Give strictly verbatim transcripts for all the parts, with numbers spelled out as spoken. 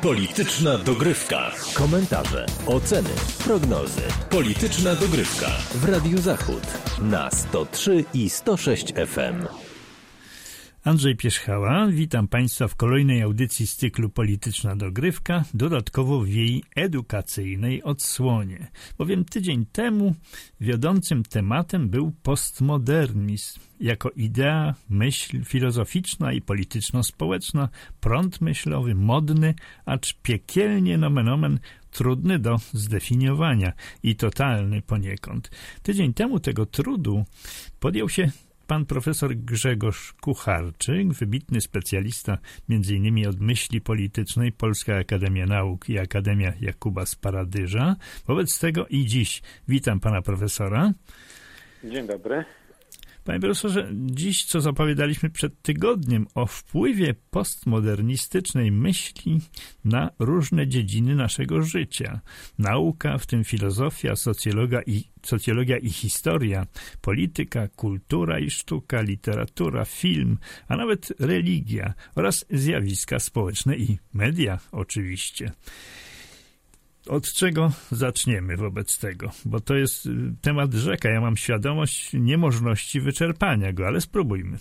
Polityczna dogrywka. Komentarze, oceny, prognozy. Polityczna dogrywka w Radiu Zachód na sto trzy i sto sześć F M. Andrzej Pierzchała, witam Państwa w kolejnej audycji z cyklu Polityczna dogrywka, dodatkowo w jej edukacyjnej odsłonie. Bowiem tydzień temu wiodącym tematem był postmodernizm jako idea, myśl filozoficzna i polityczno-społeczna, prąd myślowy, modny, acz piekielnie nomen omen trudny do zdefiniowania i totalny poniekąd. Tydzień temu tego trudu podjął się pan profesor Grzegorz Kucharczyk, wybitny specjalista między innymi od myśli politycznej, Polska Akademia Nauk i Akademia Jakuba z Paradyża. Wobec tego i dziś witam pana profesora. Dzień dobry. Panie profesorze, dziś, co zapowiadaliśmy przed tygodniem, o wpływie postmodernistycznej myśli na różne dziedziny naszego życia. Nauka, w tym filozofia, socjologia i, socjologia i historia, polityka, kultura i sztuka, literatura, film, a nawet religia oraz zjawiska społeczne i media oczywiście. Od czego zaczniemy wobec tego? Bo to jest temat rzeka. Ja mam świadomość niemożności wyczerpania go, ale spróbujmy.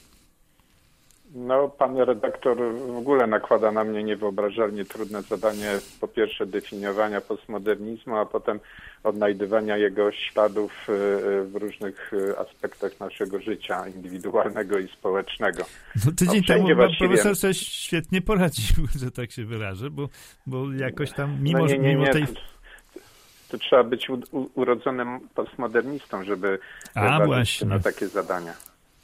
No, pan redaktor w ogóle nakłada na mnie niewyobrażalnie trudne zadanie, po pierwsze definiowania postmodernizmu, a potem odnajdywania jego śladów w różnych aspektach naszego życia indywidualnego i społecznego. No tydzień no, temu pan właściwie... profesor sobie świetnie poradził, że tak się wyrażę, bo, bo jakoś tam mimo, no nie, nie, mimo nie. tej... To, to trzeba być u, u, urodzonym postmodernistą, żeby a, się na takie zadania.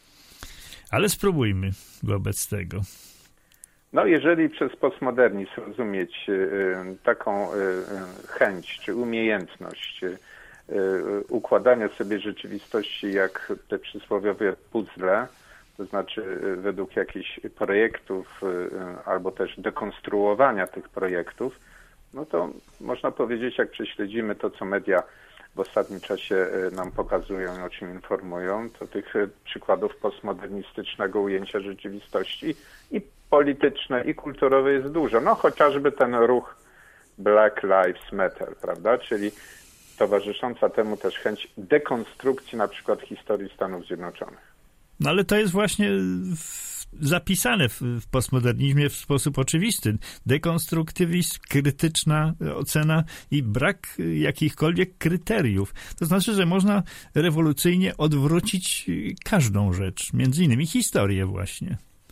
Ale spróbujmy wobec tego. No, jeżeli przez postmodernizm rozumieć y, taką y, chęć czy umiejętność y, układania sobie rzeczywistości jak te przysłowiowe puzzle, to znaczy y, według jakichś projektów y, albo też dekonstruowania tych projektów, no to można powiedzieć, jak prześledzimy to, co media w ostatnim czasie nam pokazują, o czym informują, to tych przykładów postmodernistycznego ujęcia rzeczywistości i polityczne, i kulturowe jest dużo. No chociażby ten ruch Black Lives Matter, prawda? Czyli towarzysząca temu też chęć dekonstrukcji na przykład historii Stanów Zjednoczonych. No ale to jest właśnie w, zapisane w, w postmodernizmie w sposób oczywisty. Dekonstruktywizm, krytyczna ocena i brak jakichkolwiek kryteriów. To znaczy, że można rewolucyjnie odwrócić każdą rzecz, między innymi historię właśnie.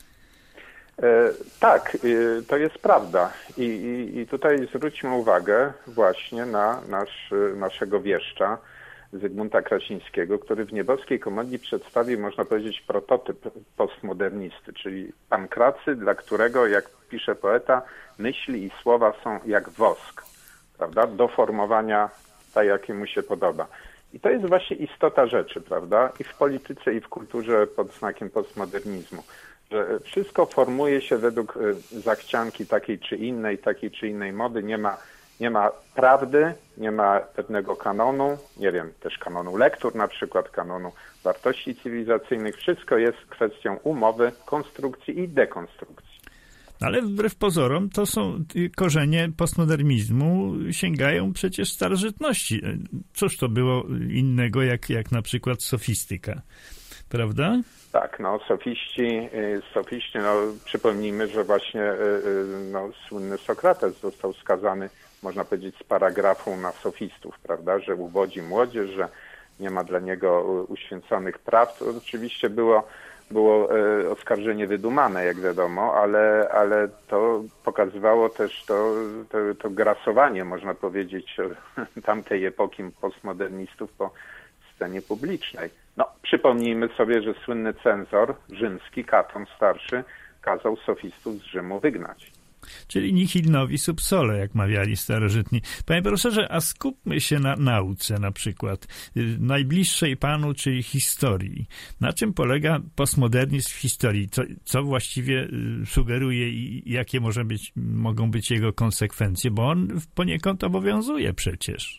E, tak, e, to jest prawda. I, i, i tutaj zwróćmy uwagę właśnie na nasz, naszego wieszcza, Zygmunta Krasińskiego, który w Niebowskiej Komedii przedstawił, można powiedzieć, prototyp postmodernisty, czyli Pankracy, dla którego, jak pisze poeta, myśli i słowa są jak wosk, prawda, do formowania tak, jakie mu się podoba. I to jest właśnie istota rzeczy, prawda, i w polityce, i w kulturze pod znakiem postmodernizmu, że wszystko formuje się według zachcianki takiej czy innej, takiej czy innej mody, nie ma Nie ma prawdy, nie ma pewnego kanonu, nie wiem, też kanonu lektur na przykład, kanonu wartości cywilizacyjnych. Wszystko jest kwestią umowy, konstrukcji i dekonstrukcji. Ale wbrew pozorom to są korzenie postmodernizmu, sięgają przecież starożytności. Cóż to było innego jak, jak na przykład sofistyka, prawda? Tak, no sofiści, sofiści, no przypomnijmy, że właśnie no, słynny Sokrates został skazany, można powiedzieć, z paragrafu na sofistów, prawda, że uwodzi młodzież, że nie ma dla niego uświęconych praw. To oczywiście było, było oskarżenie wydumane, jak wiadomo, ale, ale to pokazywało też to, to, to grasowanie, można powiedzieć, tamtej epoki postmodernistów po scenie publicznej. No, przypomnijmy sobie, że słynny cenzor rzymski, Katon Starszy, kazał sofistów z Rzymu wygnać. Czyli nihil novi sub sole, jak mawiali starożytni. Panie profesorze, a skupmy się na nauce na przykład, najbliższej panu, czyli historii. Na czym polega postmodernizm w historii? Co, co właściwie sugeruje i jakie może być, mogą być jego konsekwencje? Bo on poniekąd obowiązuje przecież.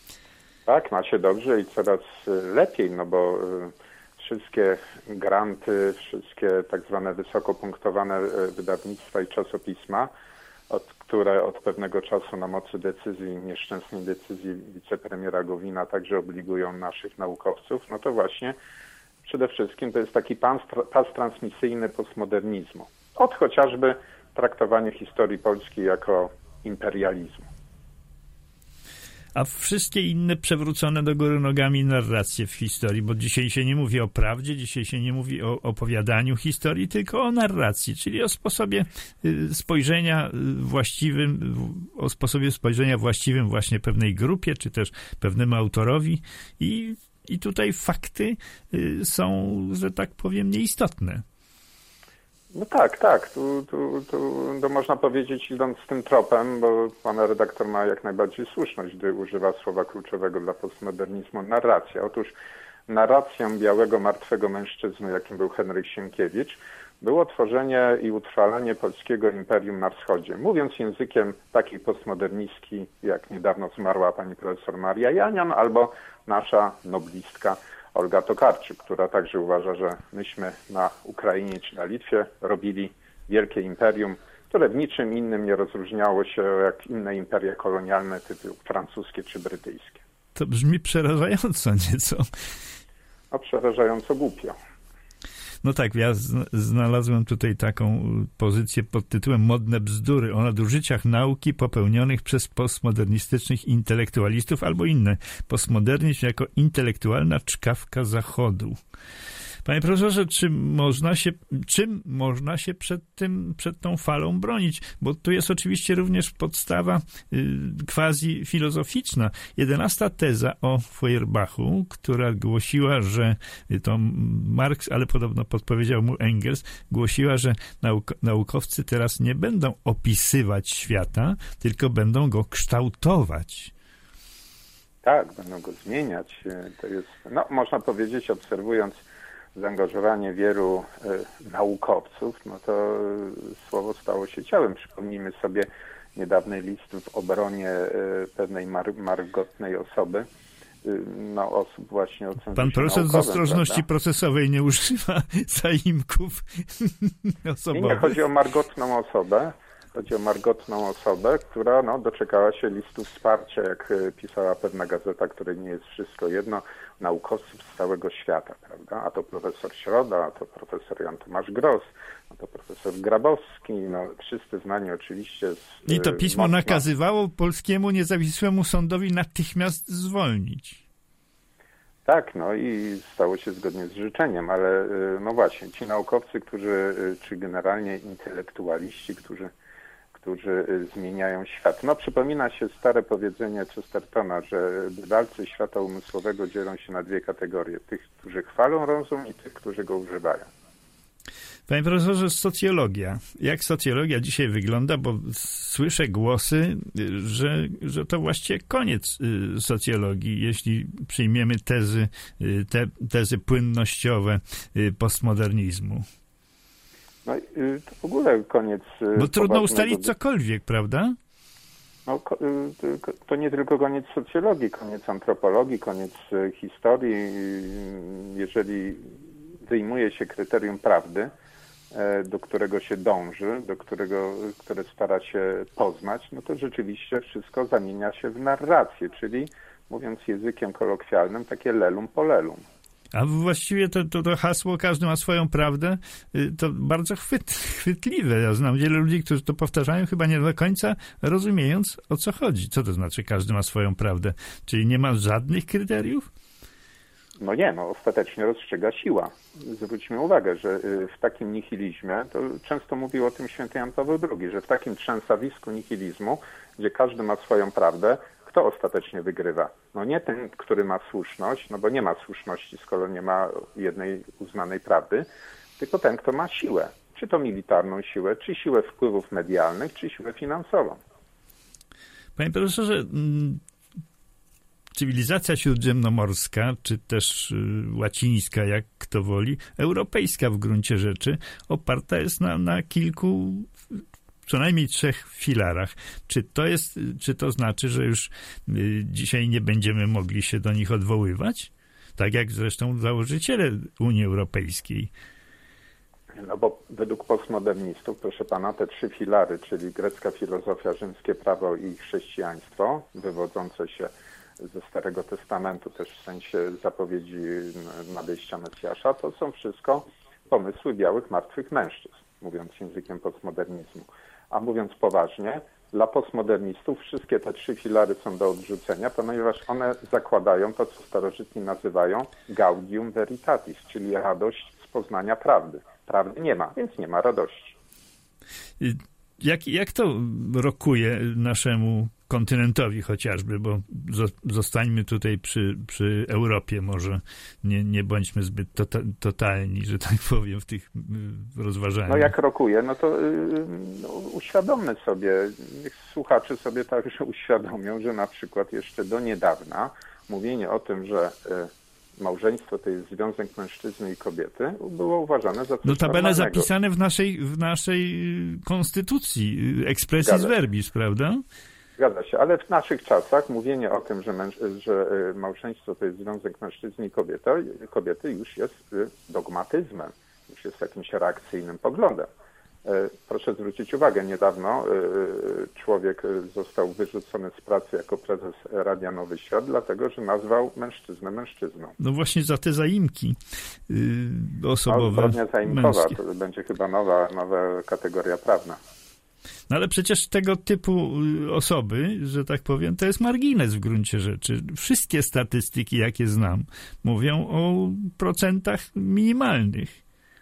Tak, ma się dobrze i coraz lepiej, no bo wszystkie granty, wszystkie tak zwane wysoko punktowane wydawnictwa i czasopisma od które od pewnego czasu na mocy decyzji, nieszczęsnej decyzji wicepremiera Gowina także obligują naszych naukowców, no to właśnie przede wszystkim to jest taki pas, pas transmisyjny postmodernizmu. Od chociażby traktowania historii polskiej jako imperializmu. A wszystkie inne przewrócone do góry nogami narracje w historii, bo dzisiaj się nie mówi o prawdzie, dzisiaj się nie mówi o opowiadaniu historii, tylko o narracji, czyli o sposobie spojrzenia właściwym, o sposobie spojrzenia właściwym właśnie pewnej grupie, czy też pewnemu autorowi i, i tutaj fakty są, że tak powiem, nieistotne. No tak, tak. Tu, tu, tu to można powiedzieć, idąc tym tropem, bo pan redaktor ma jak najbardziej słuszność, gdy używa słowa kluczowego dla postmodernizmu, narracja. Otóż narracją białego, martwego mężczyzny, jakim był Henryk Sienkiewicz, było tworzenie i utrwalanie polskiego imperium na wschodzie. Mówiąc językiem takiej postmodernistki, jak niedawno zmarła pani profesor Maria Janion, albo nasza noblistka Olga Tokarczuk, która także uważa, że myśmy na Ukrainie czy na Litwie robili wielkie imperium, które w niczym innym nie rozróżniało się jak inne imperia kolonialne typu francuskie czy brytyjskie. To brzmi przerażająco nieco. No przerażająco głupio. No tak, ja znalazłem tutaj taką pozycję pod tytułem Modne bzdury o nadużyciach nauki popełnionych przez postmodernistycznych intelektualistów albo inne. Postmodernizm jako intelektualna czkawka Zachodu. Panie profesorze, czy można się, czym można się przed tym, przed tą falą bronić? Bo tu jest oczywiście również podstawa y, quasi filozoficzna. Jedenasta teza o Feuerbachu, która głosiła, że to Marx, ale podobno podpowiedział mu Engels, głosiła, że nauk- naukowcy teraz nie będą opisywać świata, tylko będą go kształtować. Tak, będą go zmieniać. To jest, no można powiedzieć, obserwując zaangażowanie wielu y, naukowców, no to y, słowo stało się ciałem. Przypomnijmy sobie niedawny list w obronie y, pewnej mar- margotnej osoby, y, no osób właśnie o cenzusie Pan profesor z ostrożności prawda? procesowej nie używa zaimków osobowych. Nie, nie, chodzi o margotną osobę. Chodzi o margotną osobę, która no, doczekała się listu wsparcia, jak pisała pewna gazeta, której nie jest wszystko jedno, naukowców z całego świata, prawda? A to profesor Środa, a to profesor Jan Tomasz Gross, a to profesor Grabowski, no wszyscy znani oczywiście. Z, I to pismo mocno... nakazywało polskiemu niezawisłemu sądowi natychmiast zwolnić. Tak, no i stało się zgodnie z życzeniem, ale no właśnie, ci naukowcy, którzy, czy generalnie intelektualiści, którzy którzy zmieniają świat. No przypomina się stare powiedzenie Chestertona, że bywalcy świata umysłowego dzielą się na dwie kategorie. Tych, którzy chwalą rozum i tych, którzy go używają. Panie profesorze, socjologia. Jak socjologia dzisiaj wygląda? Bo słyszę głosy, że, że to właściwie koniec socjologii, jeśli przyjmiemy tezy, te, tezy płynnościowe postmodernizmu. No to w ogóle koniec... Bo trudno ustalić cokolwiek, prawda? No, to nie tylko koniec socjologii, koniec antropologii, koniec historii. Jeżeli wyjmuje się kryterium prawdy, do którego się dąży, do którego, które stara się poznać, no to rzeczywiście wszystko zamienia się w narrację, czyli mówiąc językiem kolokwialnym, takie lelum polelum. A właściwie to, to, to hasło każdy ma swoją prawdę, to bardzo chwyt, chwytliwe. Ja znam wielu ludzi, którzy to powtarzają, chyba nie do końca rozumiejąc, o co chodzi. Co to znaczy każdy ma swoją prawdę? Czyli nie ma żadnych kryteriów? No nie, no ostatecznie rozstrzyga siła. Zwróćmy uwagę, że w takim nihilizmie, to często mówił o tym święty Jan Paweł drugi, że w takim trzęsawisku nihilizmu, gdzie każdy ma swoją prawdę, kto ostatecznie wygrywa? No nie ten, który ma słuszność, no bo nie ma słuszności, skoro nie ma jednej uznanej prawdy, tylko ten, kto ma siłę. Czy to militarną siłę, czy siłę wpływów medialnych, czy siłę finansową. Panie profesorze, cywilizacja śródziemnomorska, czy też łacińska, jak kto woli, europejska w gruncie rzeczy, oparta jest na, na kilku, co najmniej trzech filarach. Czy to jest, czy to znaczy, że już dzisiaj nie będziemy mogli się do nich odwoływać? Tak jak zresztą założyciele Unii Europejskiej. No bo według postmodernistów, proszę pana, te trzy filary, czyli grecka filozofia, rzymskie prawo i chrześcijaństwo, wywodzące się ze Starego Testamentu, też w sensie zapowiedzi nadejścia Mesjasza, to są wszystko pomysły białych, martwych mężczyzn, mówiąc językiem postmodernizmu. A mówiąc poważnie, dla postmodernistów wszystkie te trzy filary są do odrzucenia, ponieważ one zakładają to, co starożytni nazywają gaudium veritatis, czyli radość z poznania prawdy. Prawdy nie ma, więc nie ma radości. Jak, jak to rokuje naszemu kontynentowi chociażby, bo zostańmy tutaj przy, przy Europie, może nie, nie bądźmy zbyt tota, totalni, że tak powiem, w tych rozważaniach. No jak rokuje, no to yy, no, uświadommy sobie, niech słuchacze sobie także uświadomią, że na przykład jeszcze do niedawna mówienie o tym, że yy, małżeństwo to jest związek mężczyzny i kobiety, było uważane za coś Notabene normalnego. zapisane w naszej, w naszej konstytucji, expressis verbis, prawda? Zgadza się, ale w naszych czasach mówienie o tym, że, męż- że małżeństwo to jest związek mężczyzny i kobiety, kobiety już jest dogmatyzmem, już jest jakimś reakcyjnym poglądem. Proszę zwrócić uwagę, niedawno człowiek został wyrzucony z pracy jako prezes Radia Nowy Świat, dlatego że nazwał mężczyznę mężczyzną. No właśnie za te zaimki yy, osobowe. No, zbrodnia zaimkowa, męskie. to będzie chyba nowa, nowa kategoria prawna. No ale przecież tego typu osoby, że tak powiem, to jest margines w gruncie rzeczy. Wszystkie statystyki, jakie znam, mówią o procentach minimalnych.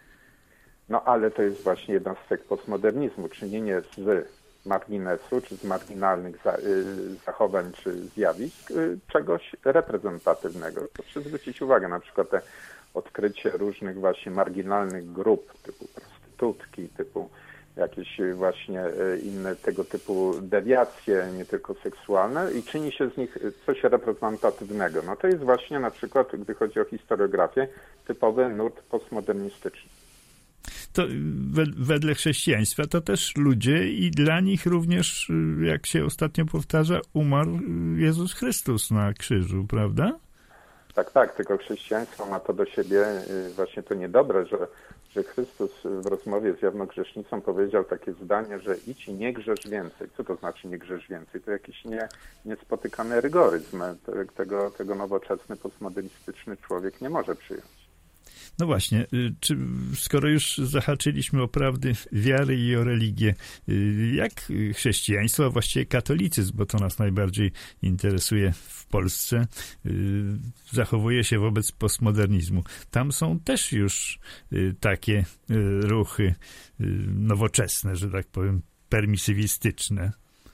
No ale to jest właśnie jeden aspekt postmodernizmu, czynienie z marginesu, czy z marginalnych za, y, zachowań, czy zjawisk y, czegoś reprezentatywnego. Proszę zwrócić uwagę, na przykład te odkrycie różnych właśnie marginalnych grup, typu prostytutki, typu jakieś właśnie inne tego typu dewiacje, nie tylko seksualne, i czyni się z nich coś reprezentatywnego. No to jest właśnie na przykład, gdy chodzi o historiografię, typowy nurt postmodernistyczny. To wedle chrześcijaństwa to też ludzie i dla nich również, jak się ostatnio powtarza, umarł Jezus Chrystus na krzyżu, prawda? Tak, tak, tylko chrześcijaństwo ma to do siebie właśnie to niedobre, że, że Chrystus w rozmowie z jawnogrzesznicą powiedział takie zdanie, że idź i nie grzesz więcej. Co to znaczy nie grzesz więcej? To jakiś nie, niespotykany rygoryzm. Tego, tego nowoczesny, postmodernistyczny człowiek nie może przyjąć. No właśnie, czy, skoro już zahaczyliśmy o prawdy wiary i o religię, jak chrześcijaństwo, a właściwie katolicyzm, bo to nas najbardziej interesuje w Polsce, zachowuje się wobec postmodernizmu? Tam są też już takie ruchy nowoczesne, że tak powiem, permisywistyczne.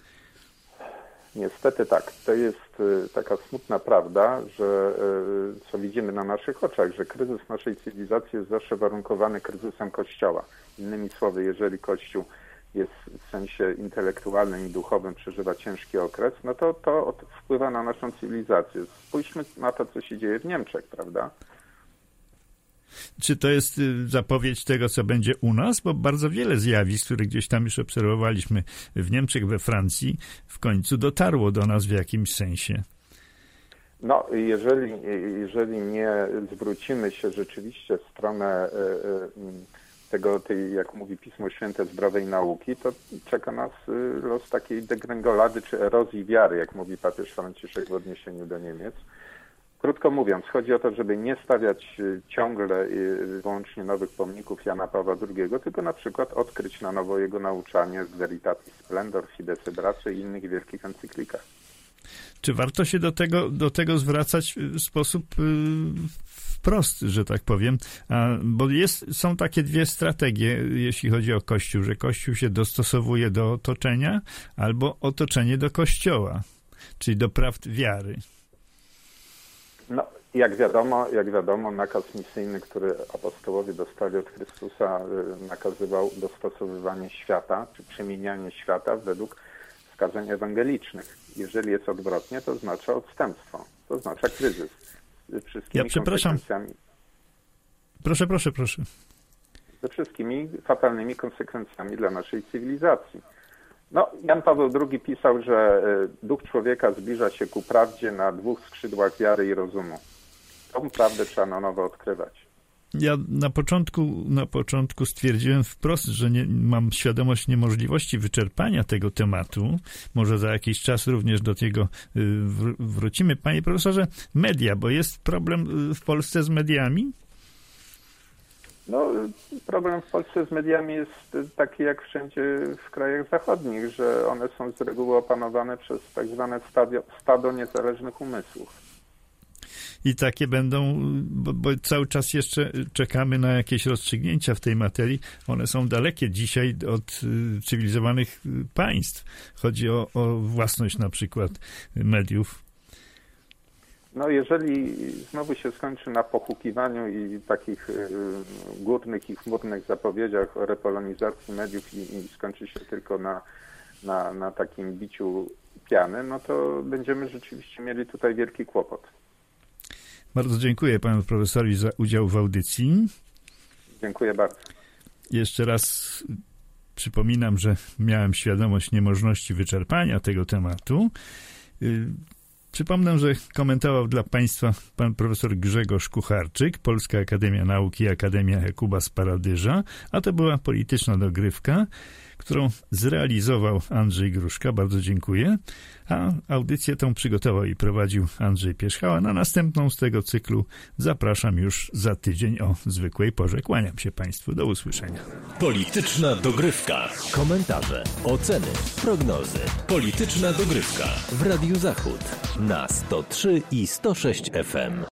Niestety tak. To jest taka smutna prawda, że co widzimy na naszych oczach, że kryzys naszej cywilizacji jest zawsze warunkowany kryzysem Kościoła. Innymi słowy, jeżeli Kościół jest w sensie intelektualnym i duchowym, przeżywa ciężki okres, no to to wpływa na naszą cywilizację. Spójrzmy na to, co się dzieje w Niemczech, prawda? Czy to jest zapowiedź tego, co będzie u nas? Bo bardzo wiele zjawisk, które gdzieś tam już obserwowaliśmy w Niemczech, we Francji, w końcu dotarło do nas w jakimś sensie. No, jeżeli, jeżeli nie zwrócimy się rzeczywiście w stronę tego, tej, jak mówi Pismo Święte, zdrowej nauki, to czeka nas los takiej degrengolady czy erozji wiary, jak mówi papież Franciszek w odniesieniu do Niemiec. Krótko mówiąc, chodzi o to, żeby nie stawiać ciągle i wyłącznie nowych pomników Jana Pawła drugiego, tylko na przykład odkryć na nowo jego nauczanie z Veritatis Splendor, Fides et Brace i innych wielkich encyklikach. Czy warto się do tego, do tego zwracać w sposób wprost, że tak powiem? A, bo jest, są takie dwie strategie, jeśli chodzi o Kościół, że Kościół się dostosowuje do otoczenia albo otoczenie do Kościoła, czyli do prawd wiary. No, jak wiadomo, jak wiadomo, nakaz misyjny, który apostołowie dostali od Chrystusa, nakazywał dostosowywanie świata, czy przemienianie świata według wskazań ewangelicznych. Jeżeli jest odwrotnie, to oznacza odstępstwo, to oznacza kryzys. Ze wszystkimi ja przepraszam. Proszę, proszę, proszę. Ze wszystkimi fatalnymi konsekwencjami dla naszej cywilizacji. No, Jan Paweł drugi pisał, że duch człowieka zbliża się ku prawdzie na dwóch skrzydłach wiary i rozumu. Tą prawdę trzeba na nowo odkrywać. Ja na początku, na początku stwierdziłem wprost, że nie, mam świadomość niemożliwości wyczerpania tego tematu. Może za jakiś czas również do tego wr- wrócimy. Panie profesorze, media, bo jest problem w Polsce z mediami? No, problem w Polsce z mediami jest taki jak wszędzie w krajach zachodnich, że one są z reguły opanowane przez tak zwane stadio, stado niezależnych umysłów. I takie będą, bo, bo cały czas jeszcze czekamy na jakieś rozstrzygnięcia w tej materii. One są dalekie dzisiaj od y, cywilizowanych państw. Chodzi o, o własność na przykład mediów. No jeżeli znowu się skończy na pochukiwaniu i takich y, górnych i chmurnych zapowiedziach o repolonizacji mediów i, i skończy się tylko na, na, na takim biciu piany, no to będziemy rzeczywiście mieli tutaj wielki kłopot. Bardzo dziękuję panu profesorowi za udział w audycji. Dziękuję bardzo. Jeszcze raz przypominam, że miałem świadomość niemożności wyczerpania tego tematu. Przypomnę, że komentował dla państwa pan profesor Grzegorz Kucharczyk, Polska Akademia Nauk i Akademia Jakuba z Paradyża, a to była polityczna dogrywka, którą zrealizował Andrzej Gruszka. Bardzo dziękuję. A audycję tą przygotował i prowadził Andrzej Pierzchała. Na następną z tego cyklu zapraszam już za tydzień o zwykłej porze. Kłaniam się państwu. Do usłyszenia. Polityczna dogrywka. Komentarze, oceny, prognozy. Polityczna dogrywka w Radiu Zachód na sto trzy i sto sześć F M.